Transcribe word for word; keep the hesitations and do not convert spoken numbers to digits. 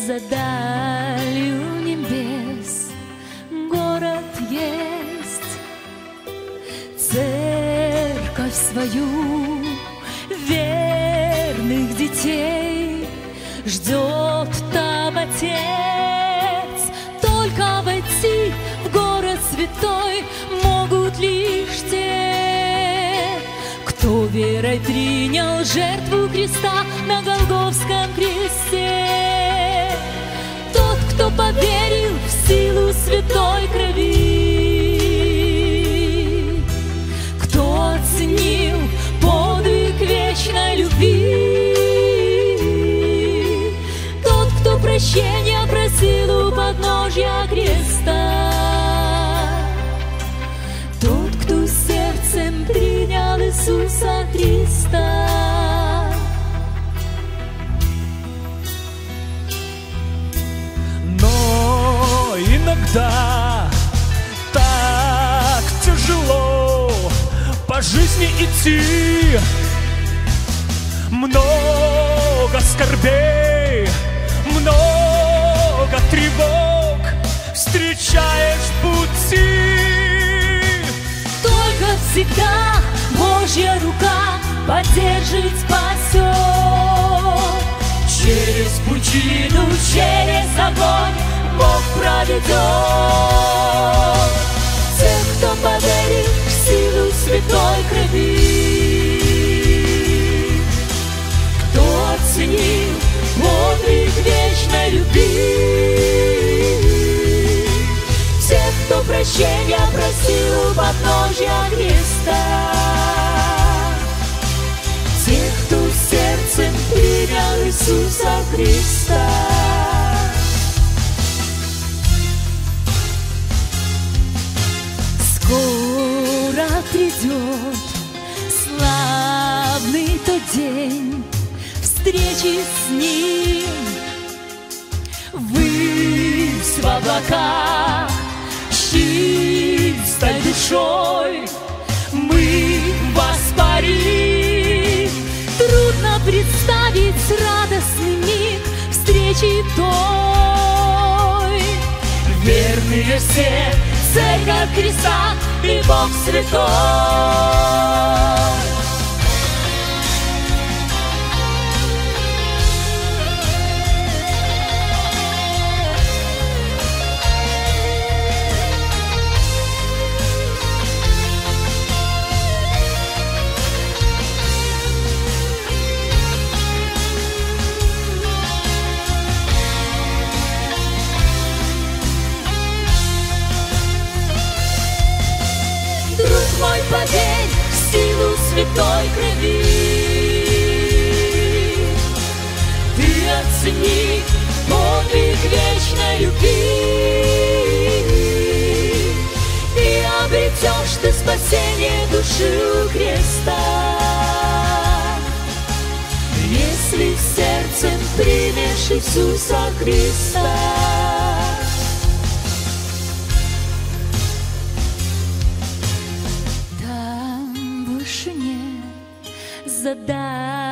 За далью небес город есть, церковь свою верных детей ждет там Отец. Только войти в город святой могут лишь те, кто верой принял жертву Христа на Голгофском кресте. Тот, кто поверил в силу святой крови, кто оценил подвиг вечной любви, тот, кто прощения просил у подножья креста, тот, кто сердцем принял Иисуса Христа. Но иногда так тяжело по жизни идти, много скорбей, много тревог встречаешь в пути. Только всегда Божья рука поддержит, спасет. Через пучину, через огонь Бог проведет тех, кто поверит в силу святой крови, кто оценил подвиг вечной любви, тех, кто прощения просил у подножья креста, тех, кто сердцем принял Иисуса Христа. Скоро придет славный тот день встречи с Ним. Ввысь в облаках чистой душой мы воспарим. Трудно представить радостный миг встречи той. Верные все, церковь Христа и Бог святой. Мой, поверь в силу святой крови, ты оцени подвиг вечной любви, и обретешь ты спасение души у креста, если сердцем примешь Иисуса Христа. За